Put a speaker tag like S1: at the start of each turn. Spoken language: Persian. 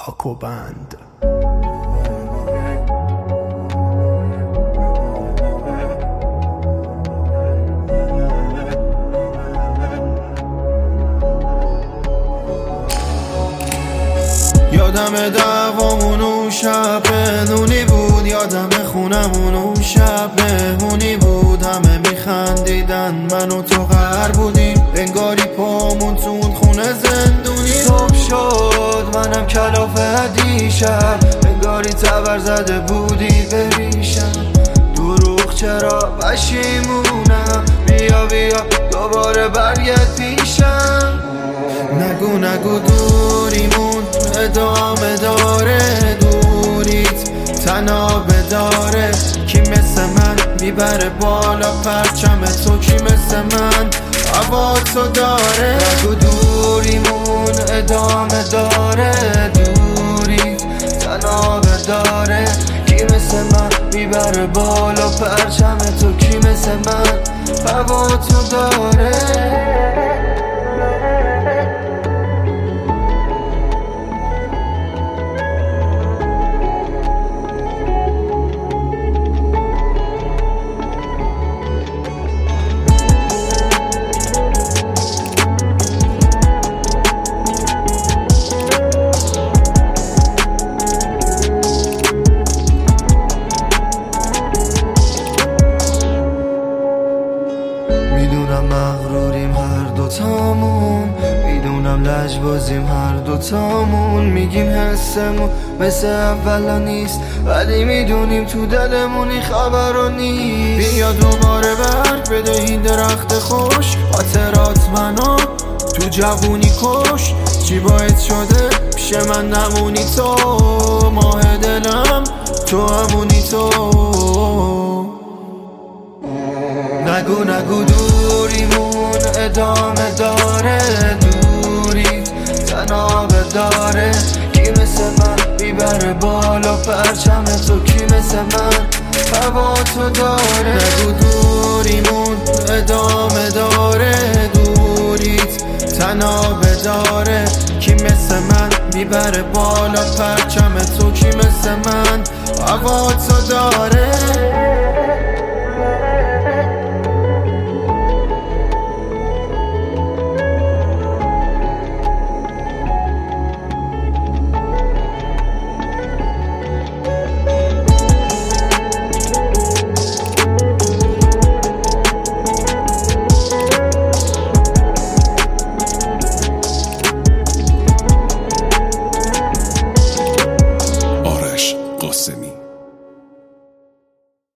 S1: پاک و بند. یادم دعوامون اون شب بدونی بود، یادم خونمون اون شب مهمونی بود، همه میخندیدن من و تو غر بودیم، انگاری پامون تو اون خونه زندونی. صبح شد منم کلافه دیشب، انگاری تبر زده بودی بریشم، دروغ چرا پشیمونم، بیا بیا دوباره برگرد پیشم. نگو نگو دوریمون ادامه داره، دوریت تنابه داره، کی مثل من میبره بالا پرچم تو، کی مثل من هوا تو داره. نگو دوریمون ادامه داره، دوریت تنابه داره، کی مثل من میبره بالا پرچم تو، کی مثل من هوا تو داره. میدونم مغروریم هر دوتامون، میدونم لجبازیم هر دوتامون، میگیم حسمون مثل اولا نیست، ولی میدونیم تو دلمونی خبرو نیست. بیا دوباره برگ بده این درخت خوش، خاطرات منو تو جوونی کش، چی باعث شده پیش من نمونی تو، ماه دلم تو همونی تو. نگو نگو دوریمون ادامه داره، دوری تنابه داره، کی مثل من میبره بالا پرچم تو، کی مثل من هوا تو داره. نگو دوریمون ادامه داره، دوریت تنابه داره، کی مثل من میبره بالا پرچم تو، کی مثل من هوا تو داره.